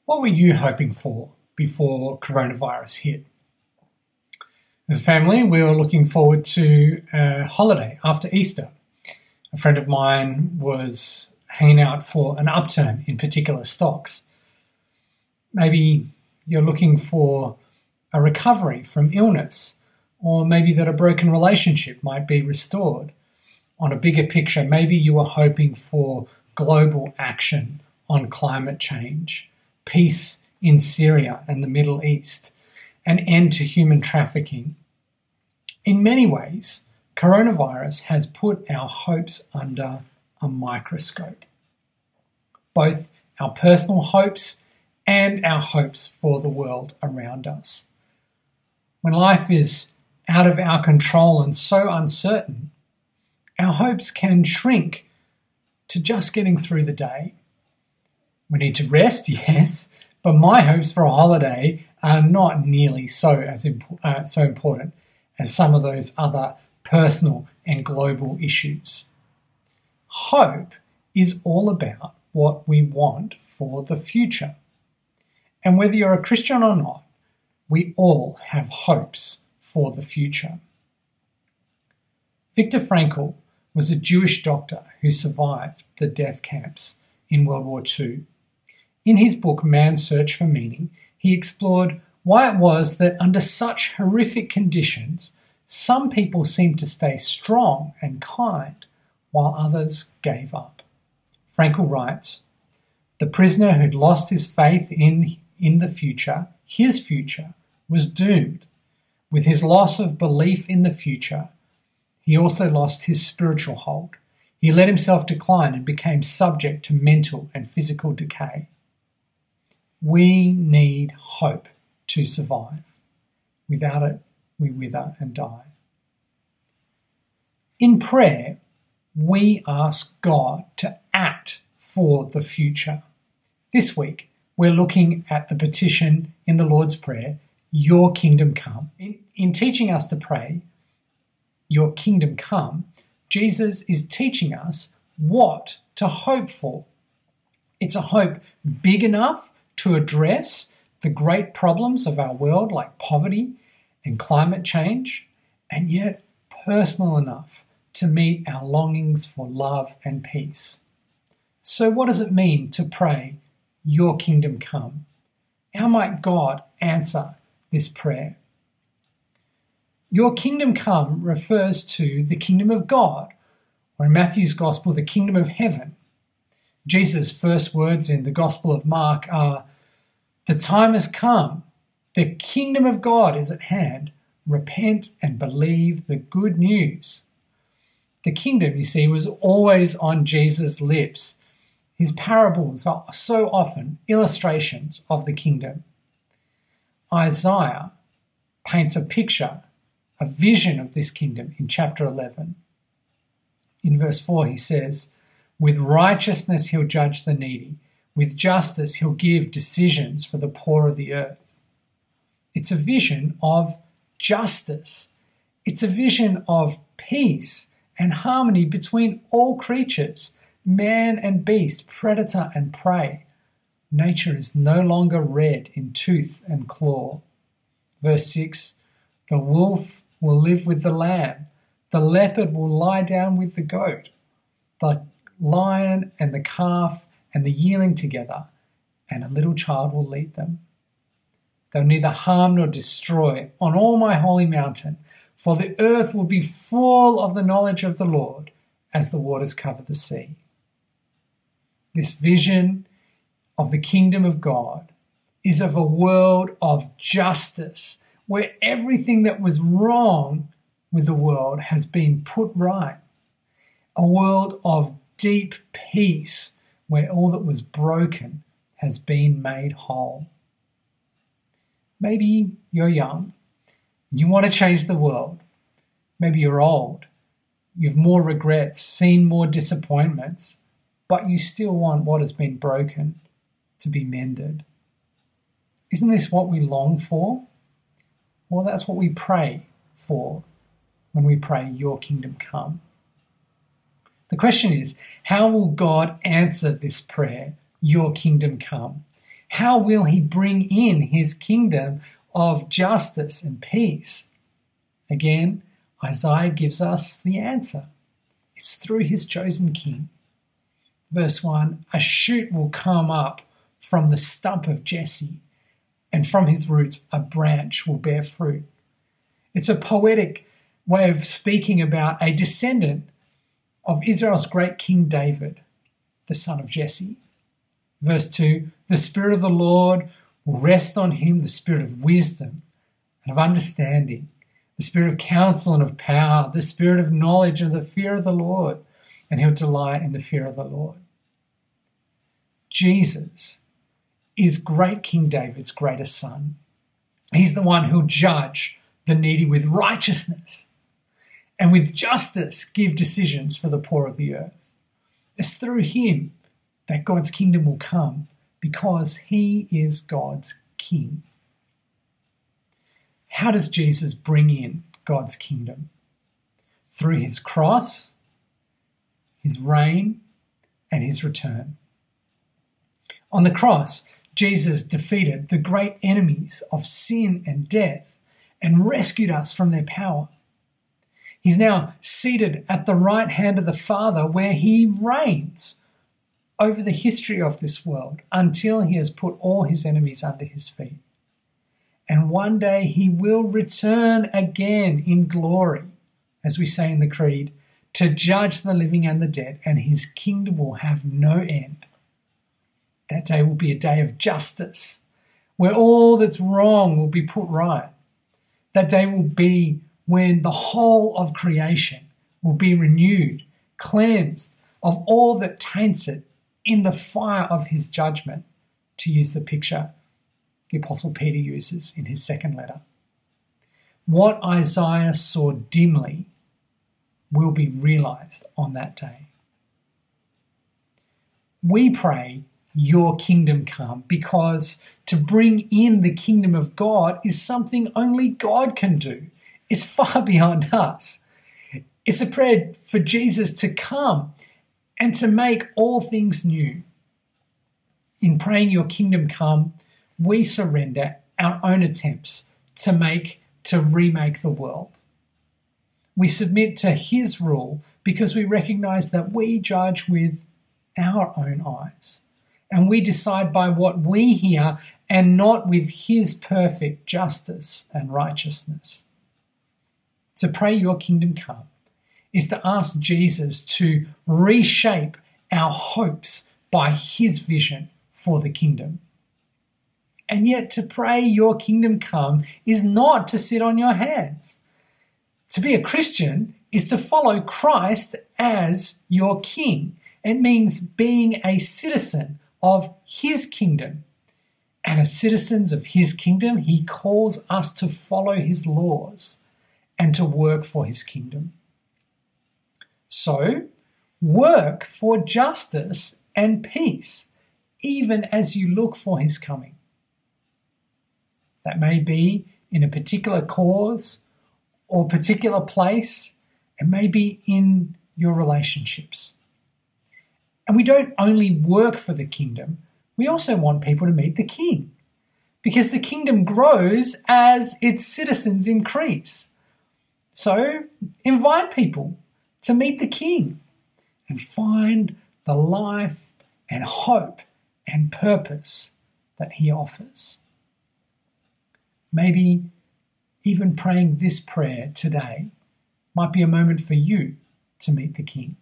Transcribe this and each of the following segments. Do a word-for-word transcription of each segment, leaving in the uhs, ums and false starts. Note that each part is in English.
What were you hoping for before coronavirus hit? As a family, we were looking forward to a holiday after Easter. A friend of mine was hanging out for an upturn in particular stocks. Maybe you're looking for a recovery from illness, or maybe that a broken relationship might be restored. On a bigger picture, maybe you are hoping for global action on climate change, peace in Syria and the Middle East, an end to human trafficking. In many ways, coronavirus has put our hopes under a microscope. Both our personal hopes and our hopes for the world around us. When life is out of our control and so uncertain, our hopes can shrink to just getting through the day. We need to rest, yes, but my hopes for a holiday are not nearly so as imp- uh, so important as some of those other personal and global issues. Hope is all about what we want for the future. And whether you're a Christian or not, we all have hopes for the future. Viktor Frankl was a Jewish doctor who survived the death camps in World War Two. In his book, Man's Search for Meaning, he explored why it was that under such horrific conditions, some people seemed to stay strong and kind, while others gave up. Frankl writes, "The prisoner who'd lost his faith in, in the future, his future, was doomed. With his loss of belief in the future, he also lost his spiritual hold. He let himself decline and became subject to mental and physical decay." We need hope to survive. Without it, we wither and die. In prayer, we ask God to act for the future. This week, we're looking at the petition in the Lord's Prayer, "Your kingdom come." In, in teaching us to pray, "Your kingdom come," Jesus is teaching us what to hope for. It's a hope big enough to address the great problems of our world like poverty and climate change, and yet personal enough to meet our longings for love and peace. So what does it mean to pray, "Your kingdom come"? How might God answer this prayer? Your kingdom come refers to the kingdom of God, or in Matthew's gospel, the kingdom of heaven. Jesus' first words in the Gospel of Mark are, "The time has come. The kingdom of God is at hand. Repent and believe the good news." The kingdom, you see, was always on Jesus' lips. His parables are so often illustrations of the kingdom. Isaiah paints a picture, a vision of this kingdom in chapter eleven. In verse four he says, "With righteousness he'll judge the needy. With justice he'll give decisions for the poor of the earth." It's a vision of justice. It's a vision of peace and harmony between all creatures, man and beast, predator and prey. Nature is no longer red in tooth and claw. Verse six, "The wolf will live with the lamb. The leopard will lie down with the goat. The lion and the calf and the yearling together, and a little child will lead them. They'll neither harm nor destroy on all my holy mountain, for the earth will be full of the knowledge of the Lord as the waters cover the sea." This vision of the kingdom of God is of a world of justice, where everything that was wrong with the world has been put right. A world of deep peace, where all that was broken has been made whole. Maybe you're young, and you want to change the world. Maybe you're old, you've more regrets, seen more disappointments, but you still want what has been broken to be mended. Isn't this what we long for? Well, that's what we pray for when we pray, "Your kingdom come." The question is, how will God answer this prayer, "Your kingdom come"? How will he bring in his kingdom of justice and peace? Again, Isaiah gives us the answer. It's through his chosen king. Verse one, a shoot will come up from the stump of Jesse, and from his roots a branch will bear fruit. It's a poetic way of speaking about a descendant of Israel's great King David, the son of Jesse. Verse two, the Spirit of the Lord will rest on him, the Spirit of wisdom and of understanding, the Spirit of counsel and of power, the Spirit of knowledge and the fear of the Lord, and he'll delight in the fear of the Lord. Jesus is great King David's greatest son. He's the one who'll judge the needy with righteousness and with justice give decisions for the poor of the earth. It's through him that God's kingdom will come because he is God's king. How does Jesus bring in God's kingdom? Through his cross, his reign, and his return. On the cross, Jesus defeated the great enemies of sin and death and rescued us from their power. He's now seated at the right hand of the Father where he reigns over the history of this world until he has put all his enemies under his feet. And one day he will return again in glory, as we say in the Creed, to judge the living and the dead, and his kingdom will have no end. That day will be a day of justice, where all that's wrong will be put right. That day will be when the whole of creation will be renewed, cleansed of all that taints it in the fire of his judgment, to use the picture the Apostle Peter uses in his second letter. What Isaiah saw dimly will be realized on that day. We pray, your kingdom come, because to bring in the kingdom of God is something only God can do. It's far beyond us. It's a prayer for Jesus to come and to make all things new. In praying your kingdom come, we surrender our own attempts to make, to remake the world. We submit to his rule because we recognize that we judge with our own eyes. And we decide by what we hear and not with his perfect justice and righteousness. To pray your kingdom come is to ask Jesus to reshape our hopes by his vision for the kingdom. And yet to pray your kingdom come is not to sit on your hands. To be a Christian is to follow Christ as your king. It means being a citizen of his kingdom. And as citizens of his kingdom, he calls us to follow his laws and to work for his kingdom. So, work for justice and peace, even as you look for his coming. That may be in a particular cause or particular place. It may be in your relationships. And we don't only work for the kingdom, we also want people to meet the king, because the kingdom grows as its citizens increase. So invite people to meet the king and find the life and hope and purpose that he offers. Maybe even praying this prayer today might be a moment for you to meet the king.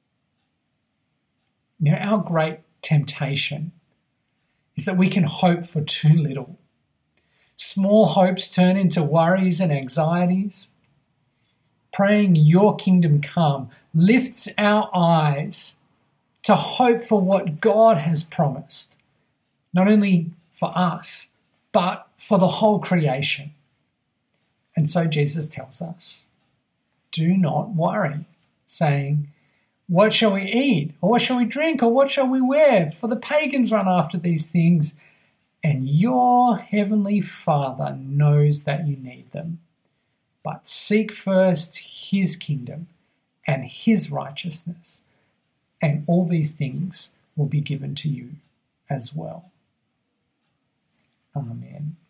Now, our great temptation is that we can hope for too little. Small hopes turn into worries and anxieties. Praying your kingdom come lifts our eyes to hope for what God has promised, not only for us, but for the whole creation. And so Jesus tells us, do not worry, saying, what shall we eat? Or what shall we drink? Or what shall we wear? For the pagans run after these things, and your heavenly Father knows that you need them. But seek first his kingdom and his righteousness, and all these things will be given to you as well. Amen.